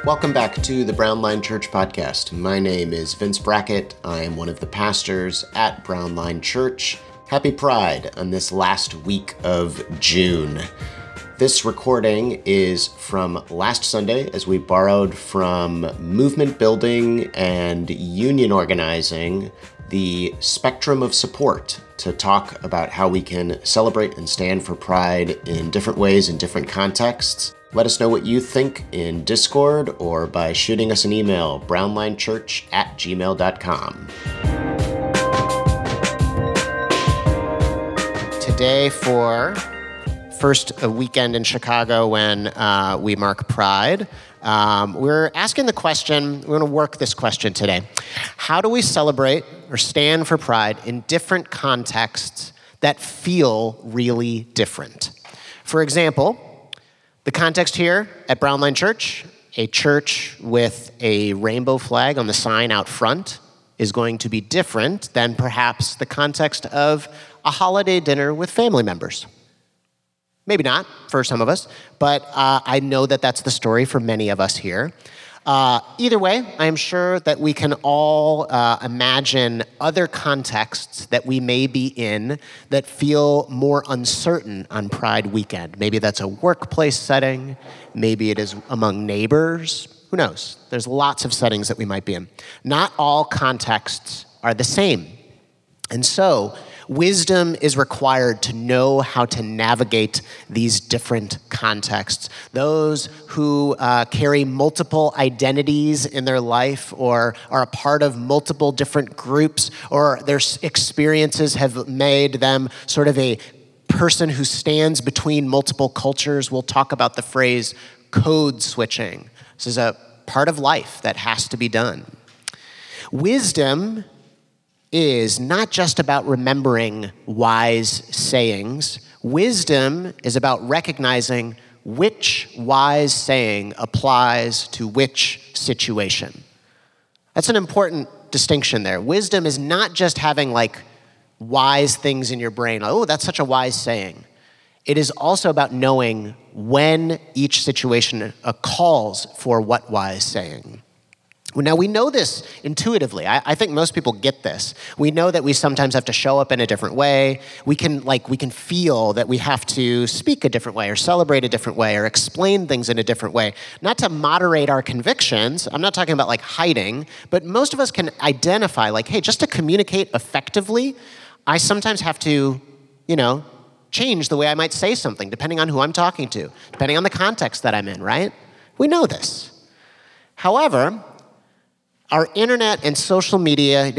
Welcome back to the Brown Line Church podcast. My name is Vince Brackett. I am one of the pastors at Brown Line Church. Happy Pride on this last week of June. This recording is from last Sunday as we borrowed from movement building and union organizing the spectrum of support to talk about how we can celebrate and stand for pride in different ways in different contexts. Let us know what you think in Discord or by shooting us an email, brownlinechurch@gmail.com. Today for first weekend in Chicago when we mark Pride, we're asking the question, we're going to work this question today. How do we celebrate or stand for Pride in different contexts that feel really different? For example, the context here at Brown Line Church, a church with a rainbow flag on the sign out front, is going to be different than perhaps the context of a holiday dinner with family members. Maybe not for some of us, but I know that that's the story for many of us here. Either way, I am sure that we can all imagine other contexts that we may be in that feel more uncertain on Pride weekend. Maybe that's a workplace setting. Maybe it is among neighbors. Who knows? There's lots of settings that we might be in. Not all contexts are the same. And so, wisdom is required to know how to navigate these different contexts. Those who carry multiple identities in their life or are a part of multiple different groups or their experiences have made them sort of a person who stands between multiple cultures. We'll talk about the phrase code switching. This is a part of life that has to be done. Wisdom is not just about remembering wise sayings. Wisdom is about recognizing which wise saying applies to which situation. That's an important distinction there. Wisdom is not just having wise things in your brain. Oh, that's such a wise saying. It is also about knowing when each situation calls for what wise saying. Now, we know this intuitively. I think most people get this. We know that we sometimes have to show up in a different way. We can feel that we have to speak a different way or celebrate a different way or explain things in a different way. Not to moderate our convictions. I'm not talking about hiding, but most of us can identify hey, just to communicate effectively, I sometimes have to, change the way I might say something depending on who I'm talking to, depending on the context that I'm in, right? We know this. However, our internet and social media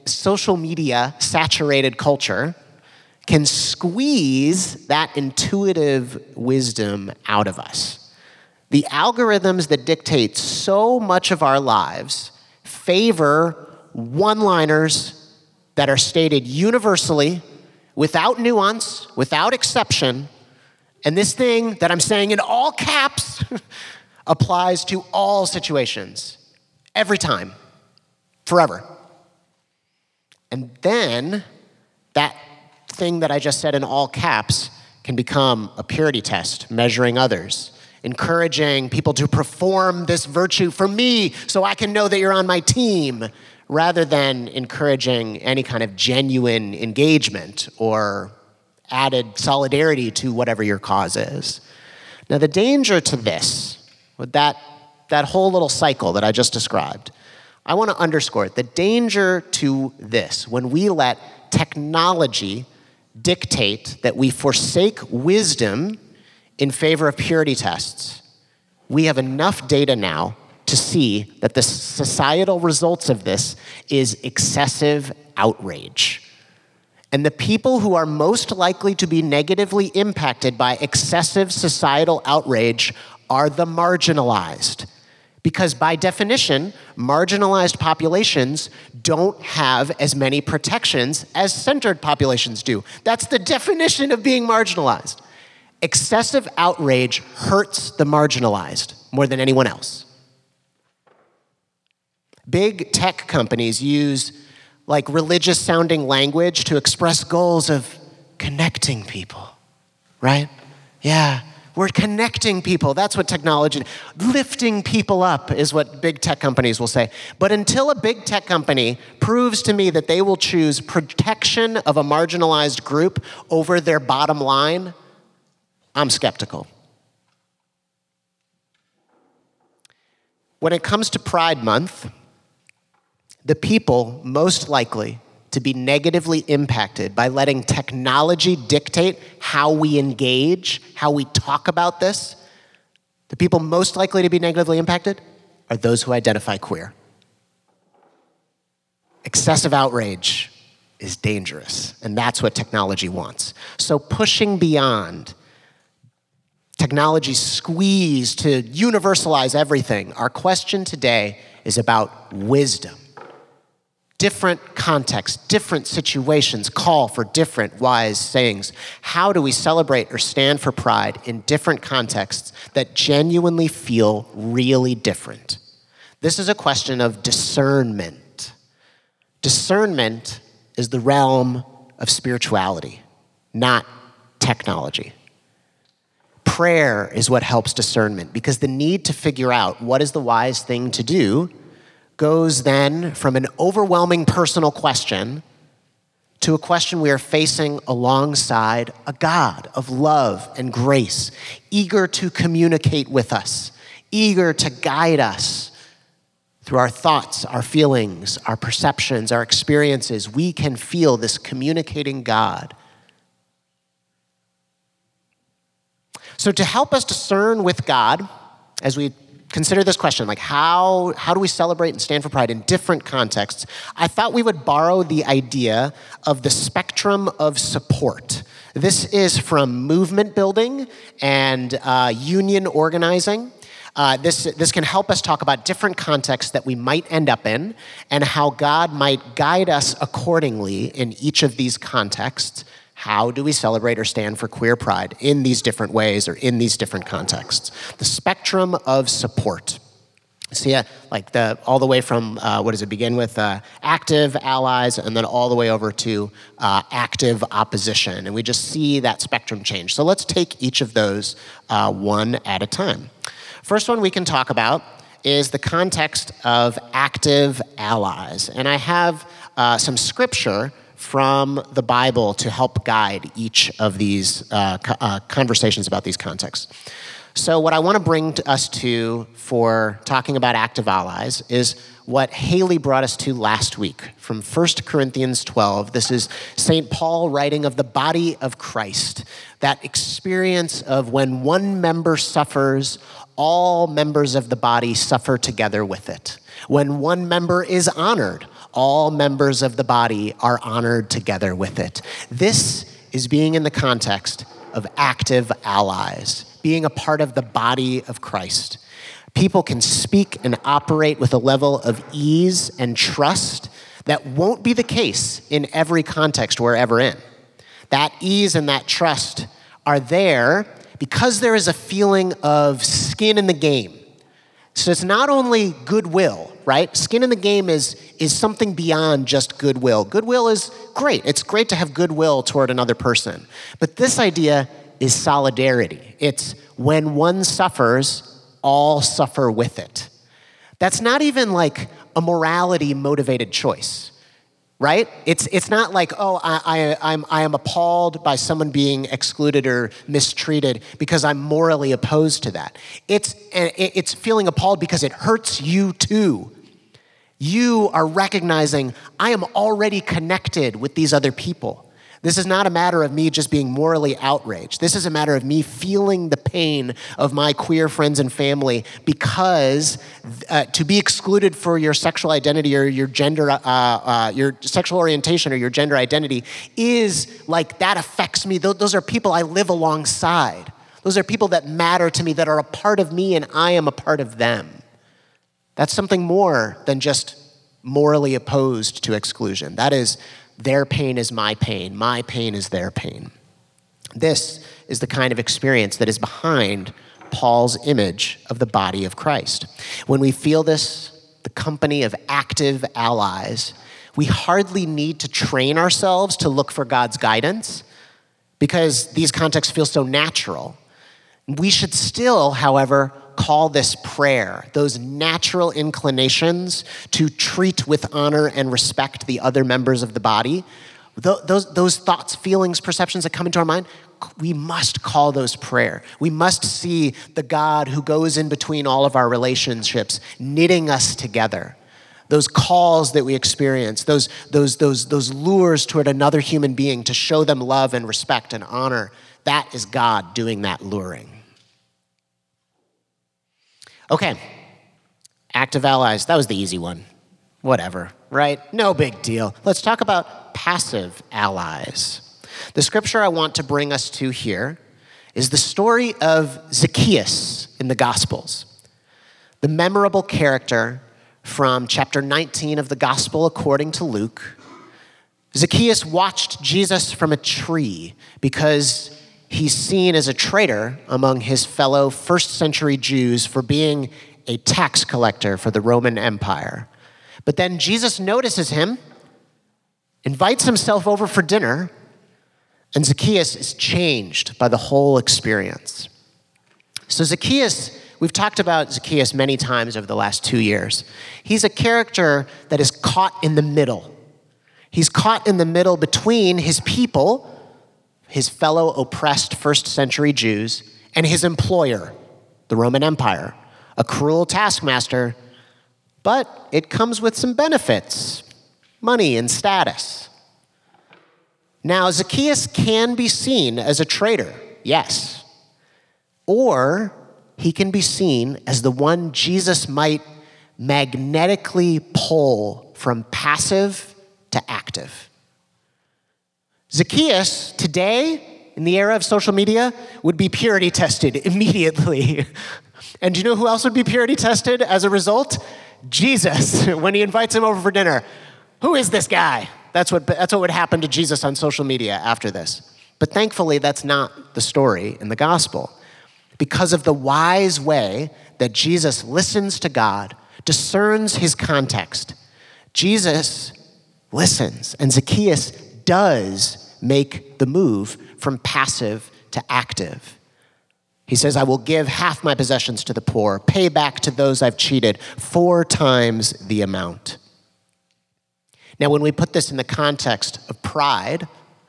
saturated culture can squeeze that intuitive wisdom out of us. The algorithms that dictate so much of our lives favor one-liners that are stated universally, without nuance, without exception, and this thing that I'm saying in all caps applies to all situations, every time. Forever. And then that thing that I just said in all caps can become a purity test, measuring others, encouraging people to perform this virtue for me so I can know that you're on my team, rather than encouraging any kind of genuine engagement or added solidarity to whatever your cause is. Now, the danger to this, with that whole little cycle that I just described, I want to underscore it. The danger to this, when we let technology dictate that we forsake wisdom in favor of purity tests, we have enough data now to see that the societal results of this is excessive outrage. And the people who are most likely to be negatively impacted by excessive societal outrage are the marginalized. Because by definition, marginalized populations don't have as many protections as centered populations do. That's the definition of being marginalized. Excessive outrage hurts the marginalized more than anyone else. Big tech companies use religious sounding language to express goals of connecting people, right? Yeah, We're connecting people. That's what technology, lifting people up is what big tech companies will say. But until a big tech company proves to me that they will choose protection of a marginalized group over their bottom line, I'm skeptical. When it comes to Pride Month, the people most likely to be negatively impacted by letting technology dictate how we engage, how we talk about this, the people most likely to be negatively impacted are those who identify queer. Excessive outrage is dangerous, and that's what technology wants. So pushing beyond technology's squeeze to universalize everything, our question today is about wisdom. Different contexts, different situations call for different wise sayings. How do we celebrate or stand for pride in different contexts that genuinely feel really different? This is a question of discernment. Discernment is the realm of spirituality, not technology. Prayer is what helps discernment, because the need to figure out what is the wise thing to do goes then from an overwhelming personal question to a question we are facing alongside a God of love and grace, eager to communicate with us, eager to guide us through our thoughts, our feelings, our perceptions, our experiences. We can feel this communicating God. So to help us discern with God, as we consider this question, like how do we celebrate and stand for pride in different contexts, I thought we would borrow the idea of the spectrum of support. This is from movement building and union organizing. This can help us talk about different contexts that we might end up in and how God might guide us accordingly in each of these contexts. How do we celebrate or stand for queer pride in these different ways or in these different contexts? The spectrum of support. See, all the way from, begin with active allies and then all the way over to active opposition. And we just see that spectrum change. So let's take each of those one at a time. First one we can talk about is the context of active allies. And I have some scripture from the Bible to help guide each of these conversations about these contexts. So what I want to bring us to for talking about active allies is what Haley brought us to last week from 1 Corinthians 12. This is St. Paul writing of the body of Christ, that experience of when one member suffers, all members of the body suffer together with it. When one member is honored, all members of the body are honored together with it. This is being in the context of active allies, being a part of the body of Christ. People can speak and operate with a level of ease and trust that won't be the case in every context we're ever in. That ease and that trust are there because there is a feeling of skin in the game. So it's not only goodwill, right? Skin in the game is something beyond just goodwill. Goodwill is great. It's great to have goodwill toward another person. But this idea is solidarity. It's when one suffers, all suffer with it. That's not even like a morality-motivated choice, right? It's not like, I am appalled by someone being excluded or mistreated because I'm morally opposed to that. It's feeling appalled because it hurts you too. You are recognizing I am already connected with these other people. This is not a matter of me just being morally outraged. This is a matter of me feeling the pain of my queer friends and family because to be excluded for your sexual identity or your gender, your sexual orientation or your gender identity is like, that affects me. Those are people I live alongside. Those are people that matter to me, that are a part of me, and I am a part of them. That's something more than just morally opposed to exclusion. That is, their pain is my pain is their pain. This is the kind of experience that is behind Paul's image of the body of Christ. When we feel this, the company of active allies, we hardly need to train ourselves to look for God's guidance because these contexts feel so natural. We should still, however, call this prayer, those natural inclinations to treat with honor and respect the other members of the body, those thoughts, feelings, perceptions that come into our mind, we must call those prayer. We must see the God who goes in between all of our relationships, knitting us together. Those calls that we experience, those lures toward another human being to show them love and respect and honor, that is God doing that luring. Okay, active allies, that was the easy one. Whatever, right? No big deal. Let's talk about passive allies. The scripture I want to bring us to here is the story of Zacchaeus in the Gospels, the memorable character from chapter 19 of the Gospel according to Luke. Zacchaeus watched Jesus from a tree because he's seen as a traitor among his fellow first-century Jews for being a tax collector for the Roman Empire. But then Jesus notices him, invites himself over for dinner, and Zacchaeus is changed by the whole experience. So Zacchaeus, we've talked about Zacchaeus many times over the last 2 years. He's a character that is caught in the middle. He's caught in the middle between his people, his fellow oppressed first-century Jews, and his employer, the Roman Empire, a cruel taskmaster, but it comes with some benefits, money and status. Now, Zacchaeus can be seen as a traitor, yes, or he can be seen as the one Jesus might magnetically pull from passive to active. Zacchaeus, today, in the era of social media, would be purity tested immediately. And do you know who else would be purity tested as a result? Jesus, when he invites him over for dinner. Who is this guy? That's what would happen to Jesus on social media after this. But thankfully, that's not the story in the gospel. Because of the wise way that Jesus listens to God, discerns his context, Jesus listens, and Zacchaeus does make the move from passive to active. He says, I will give half my possessions to the poor, pay back to those I've cheated 4 times the amount. Now, when we put this in the context of pride,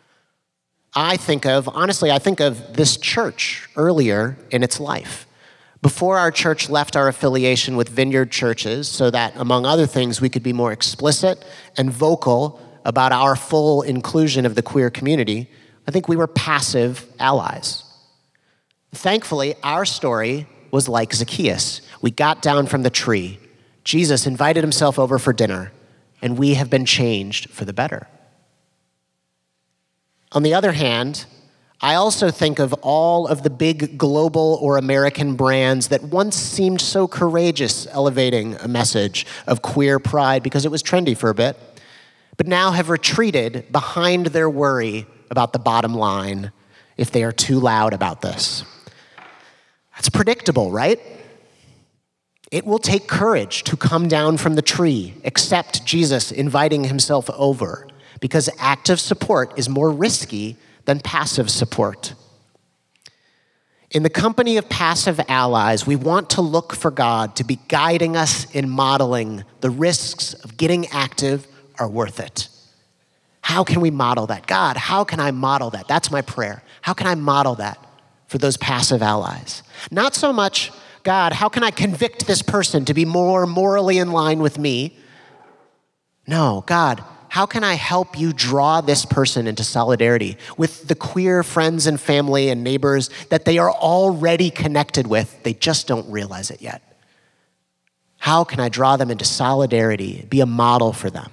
I think of this church earlier in its life. Before our church left our affiliation with Vineyard Churches so that, among other things, we could be more explicit and vocal about our full inclusion of the queer community, I think we were passive allies. Thankfully, our story was like Zacchaeus. We got down from the tree. Jesus invited himself over for dinner, and we have been changed for the better. On the other hand, I also think of all of the big global or American brands that once seemed so courageous elevating a message of queer pride because it was trendy for a bit, but now have retreated behind their worry about the bottom line if they are too loud about this. That's predictable, right? It will take courage to come down from the tree, accept Jesus inviting himself over, because active support is more risky than passive support. In the company of passive allies, we want to look for God to be guiding us in modeling the risks of getting active are worth it. How can we model that? God, how can I model that? That's my prayer. How can I model that for those passive allies? Not so much, God, how can I convict this person to be more morally in line with me? No, God, how can I help you draw this person into solidarity with the queer friends and family and neighbors that they are already connected with? They just don't realize it yet. How can I draw them into solidarity, be a model for them?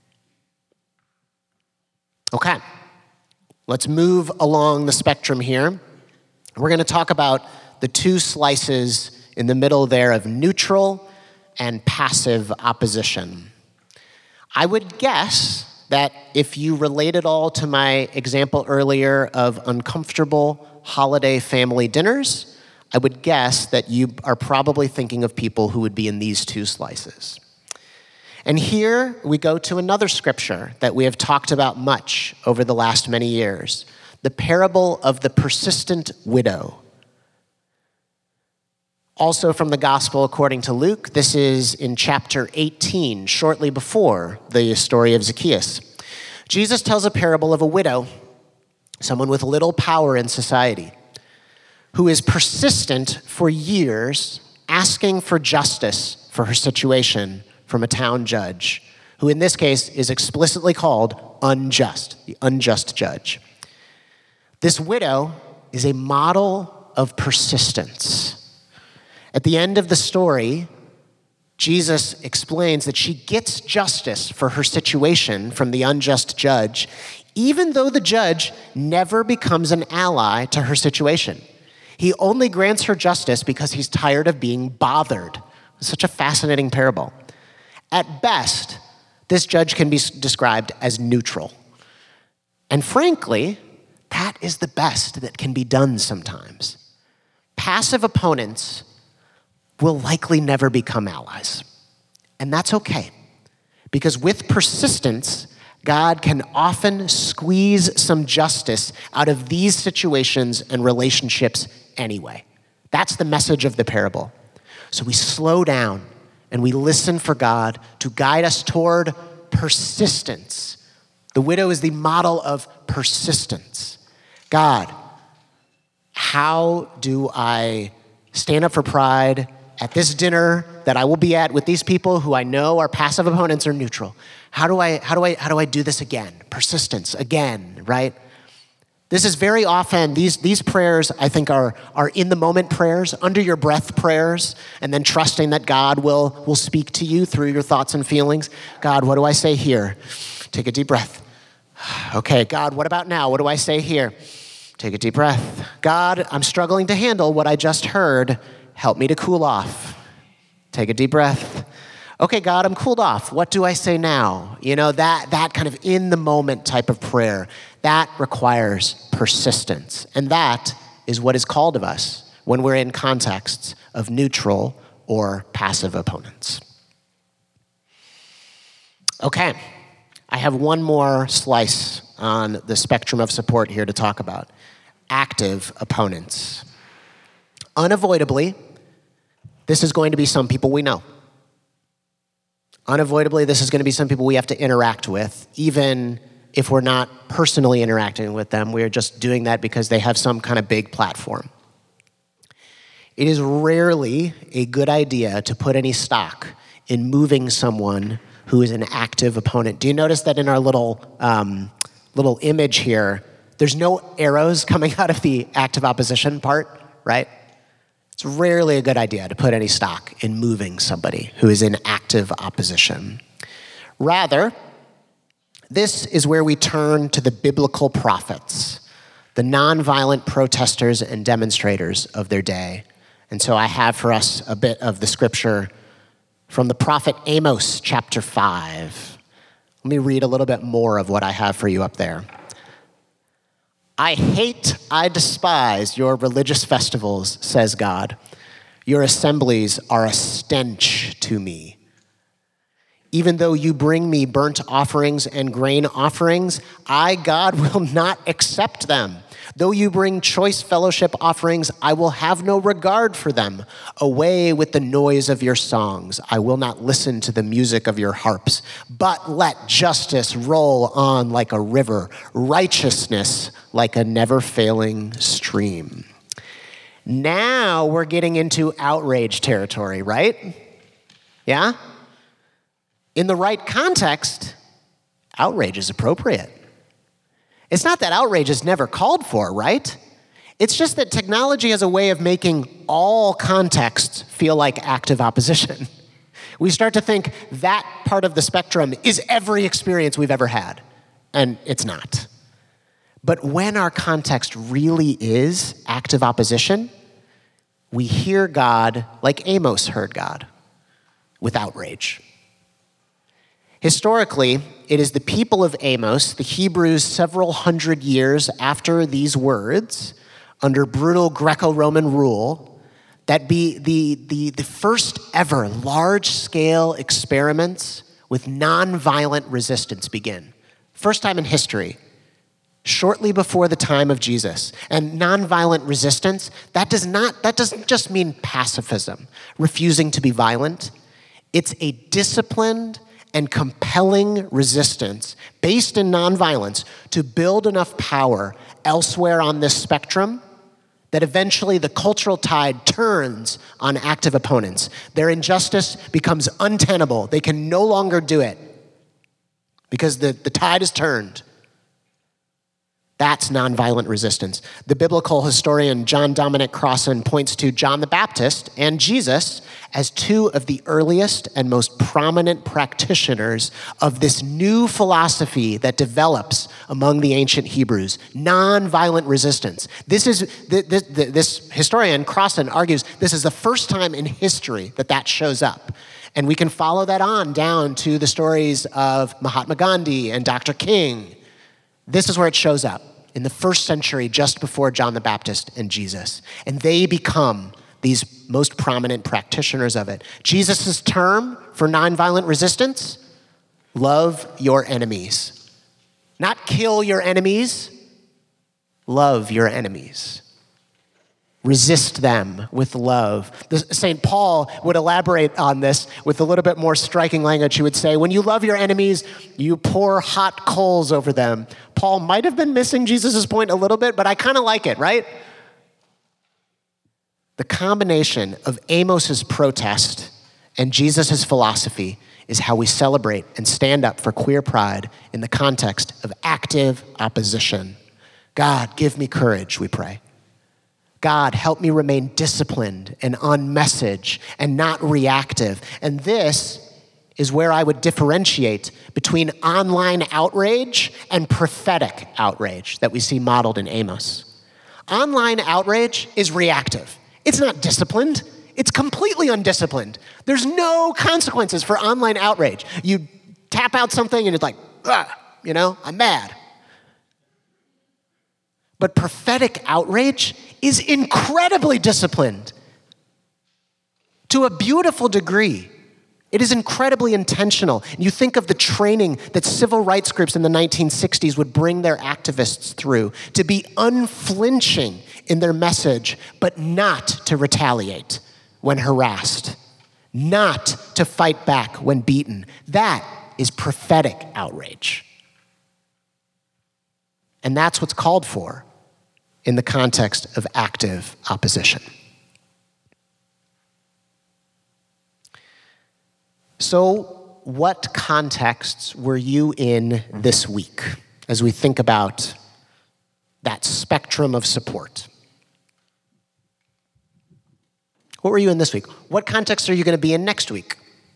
Okay, let's move along the spectrum here. We're going to talk about the 2 slices in the middle there of neutral and passive opposition. I would guess that if you relate it all to my example earlier of uncomfortable holiday family dinners, I would guess that you are probably thinking of people who would be in these 2 slices. And here we go to another scripture that we have talked about much over the last many years, the parable of the persistent widow. Also from the Gospel according to Luke, this is in chapter 18, shortly before the story of Zacchaeus. Jesus tells a parable of a widow, someone with little power in society, who is persistent for years asking for justice for her situation from a town judge, who in this case is explicitly called unjust, the unjust judge. This widow is a model of persistence. At the end of the story, Jesus explains that she gets justice for her situation from the unjust judge, even though the judge never becomes an ally to her situation. He only grants her justice because he's tired of being bothered. It's such a fascinating parable. At best, this judge can be described as neutral. And frankly, that is the best that can be done sometimes. Passive opponents will likely never become allies. And that's okay, because with persistence, God can often squeeze some justice out of these situations and relationships anyway. That's the message of the parable. So we slow down and we listen for God to guide us toward persistence. The widow is the model of persistence. God, how do I stand up for pride at this dinner that I will be at with these people who I know are passive opponents or neutral? How do I do this again? Persistence again, right? This is very often, these prayers, I think, are in the moment prayers, under your breath prayers, and then trusting that God will speak to you through your thoughts and feelings. God, what do I say here? Take a deep breath. Okay, God, what about now? What do I say here? Take a deep breath. God, I'm struggling to handle what I just heard. Help me to cool off. Take a deep breath. Okay, God, I'm cooled off. What do I say now? You know, that kind of in the moment type of prayer, that requires persistence. And that is what is called of us when we're in contexts of neutral or passive opponents. Okay, I have one more slice on the spectrum of support here to talk about. Active opponents. Unavoidably, this is going to be some people we know. Unavoidably, this is going to be some people we have to interact with, even if we're not personally interacting with them. We are just doing that because they have some kind of big platform. It is rarely a good idea to put any stock in moving someone who is an active opponent. Do you notice that in our little image here, there's no arrows coming out of the active opposition part, right? It's rarely a good idea to put any stock in moving somebody who is in active opposition. Rather, this is where we turn to the biblical prophets, the nonviolent protesters and demonstrators of their day. And so I have for us a bit of the scripture from the prophet Amos, chapter 5. Let me read a little bit more of what I have for you up there. I despise your religious festivals, says God. Your assemblies are a stench to me. Even though you bring me burnt offerings and grain offerings, I, God, will not accept them. Though you bring choice fellowship offerings, I will have no regard for them. Away with the noise of your songs. I will not listen to the music of your harps. But let justice roll on like a river, righteousness like a never-failing stream. Now we're getting into outrage territory, right? Yeah? In the right context, outrage is appropriate. It's not that outrage is never called for, right? It's just that technology has a way of making all contexts feel like active opposition. We start to think that part of the spectrum is every experience we've ever had, and it's not. But when our context really is active opposition, we hear God like Amos heard God, with outrage. Historically, it is the people of Amos, the Hebrews several hundred years after these words, under brutal Greco-Roman rule, that be the first ever large-scale experiments with nonviolent resistance begin. First time in history, shortly before the time of Jesus. And nonviolent resistance, that doesn't just mean pacifism, refusing to be violent. It's a disciplined and compelling resistance based in nonviolence to build enough power elsewhere on this spectrum that eventually the cultural tide turns on active opponents. Their injustice becomes untenable. They can no longer do it because the tide is turned. That's nonviolent resistance. The biblical historian John Dominic Crossan points to John the Baptist and Jesus as two of the earliest and most prominent practitioners of this new philosophy that develops among the ancient Hebrews, nonviolent resistance. This historian, Crossan, argues this is the first time in history that shows up. And we can follow that on down to the stories of Mahatma Gandhi and Dr. King. This is where it shows up in the first century, just before John the Baptist and Jesus. And they become these most prominent practitioners of it. Jesus' term for nonviolent resistance, love your enemies. Not kill your enemies, love your enemies. Resist them with love. St. Paul would elaborate on this with a little bit more striking language. He would say, when you love your enemies, you pour hot coals over them. Paul might have been missing Jesus' point a little bit, but I kind of like it, right? The combination of Amos's protest and Jesus' philosophy is how we celebrate and stand up for queer pride in the context of active opposition. God, give me courage, we pray. God, help me remain disciplined and on message and not reactive. And this is where I would differentiate between online outrage and prophetic outrage that we see modeled in Amos. Online outrage is reactive. It's not disciplined. It's completely undisciplined. There's no consequences for online outrage. You tap out something and it's like, I'm mad. But prophetic outrage is incredibly disciplined to a beautiful degree. It is incredibly intentional. You think of the training that civil rights groups in the 1960s would bring their activists through to be unflinching in their message, but not to retaliate when harassed, not to fight back when beaten. That is prophetic outrage. And that's what's called for in the context of active opposition. So, what contexts were you in this week as we think about that spectrum of support? What were you in this week? What context are you going to be in next week?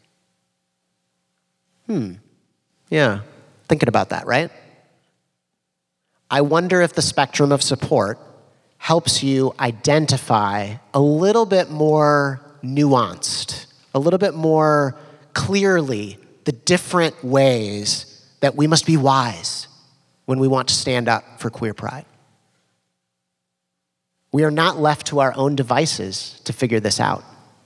Yeah, thinking about that, right? I wonder if the spectrum of support helps you identify a little bit more nuanced, a little bit more clearly the different ways that we must be wise when we want to stand up for queer pride. We are not left to our own devices to figure this out.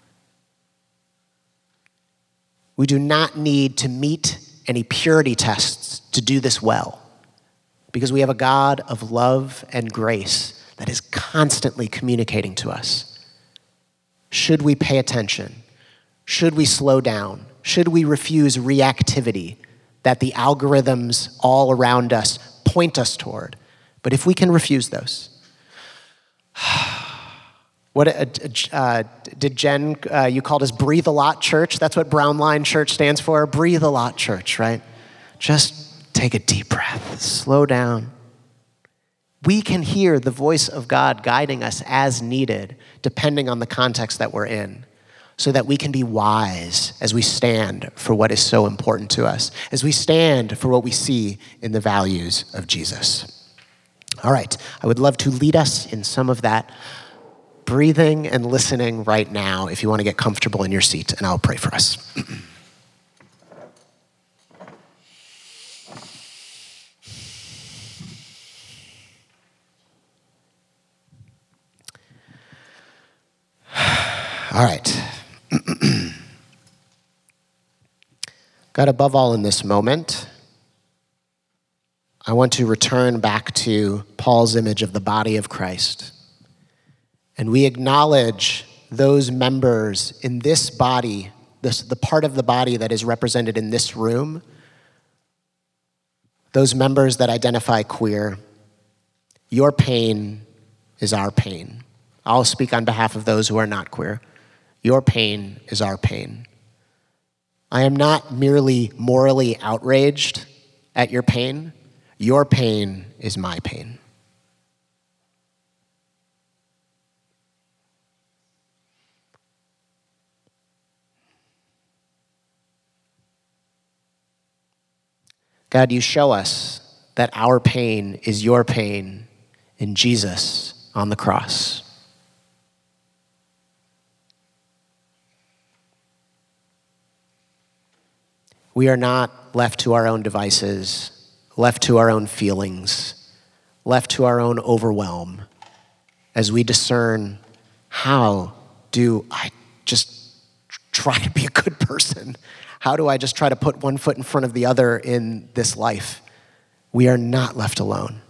We do not need to meet any purity tests to do this well, because we have a God of love and grace that is constantly communicating to us. Should we pay attention? Should we slow down? Should we refuse reactivity that the algorithms all around us point us toward? But if we can refuse those, what did Jen, you called us Breathe a Lot Church? That's what Brown Line Church stands for. Breathe a Lot Church, right? Just take a deep breath, slow down. We can hear the voice of God guiding us as needed, depending on the context that we're in, so that we can be wise as we stand for what is so important to us, as we stand for what we see in the values of Jesus. All right, I would love to lead us in some of that breathing and listening right now if you want to get comfortable in your seat, and I'll pray for us. All right. God, above all in this moment, I want to return back to Paul's image of the body of Christ. And we acknowledge those members in this body, the part of the body that is represented in this room, those members that identify queer. Your pain is our pain. I'll speak on behalf of those who are not queer. Your pain is our pain. I am not merely morally outraged at your pain. Your pain is my pain. God, you show us that our pain is your pain in Jesus on the cross. We are not left to our own devices, left to our own feelings, left to our own overwhelm as we discern, how do I just try to be a good person? How do I just try to put one foot in front of the other in this life? We are not left alone.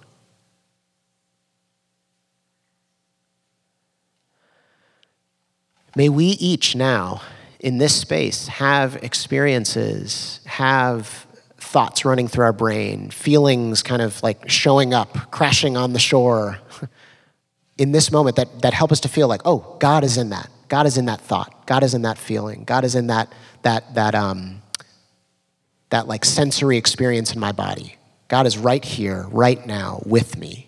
May we each now, in this space, have experiences, have thoughts running through our brain, feelings kind of like showing up, crashing on the shore in this moment that help us to feel like, oh, God is in that. God is in that thought. God is in that feeling. God is in that like sensory experience in my body. God is right here, right now, with me.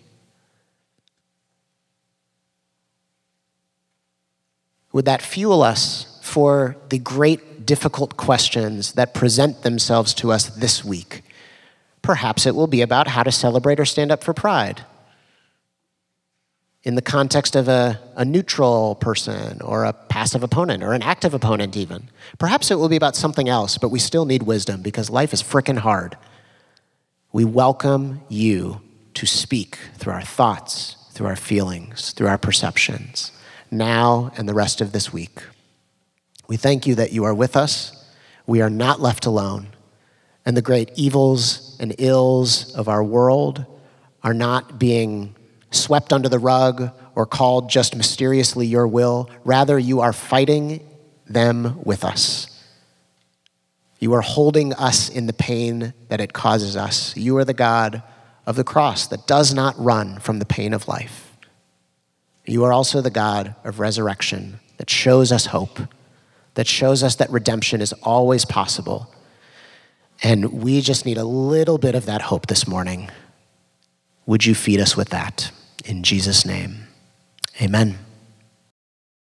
Would that fuel us for the great difficult questions that present themselves to us this week? Perhaps it will be about how to celebrate or stand up for pride in the context of a neutral person or a passive opponent or an active opponent even. Perhaps it will be about something else, but we still need wisdom because life is frickin' hard. We welcome you to speak through our thoughts, through our feelings, through our perceptions, now and the rest of this week. We thank you that you are with us. We are not left alone. And the great evils and ills of our world are not being swept under the rug or called just mysteriously your will. Rather, you are fighting them with us. You are holding us in the pain that it causes us. You are the God of the cross that does not run from the pain of life. You are also the God of resurrection that shows us hope, that shows us that redemption is always possible. And we just need a little bit of that hope this morning. Would you feed us with that? In Jesus' name, amen.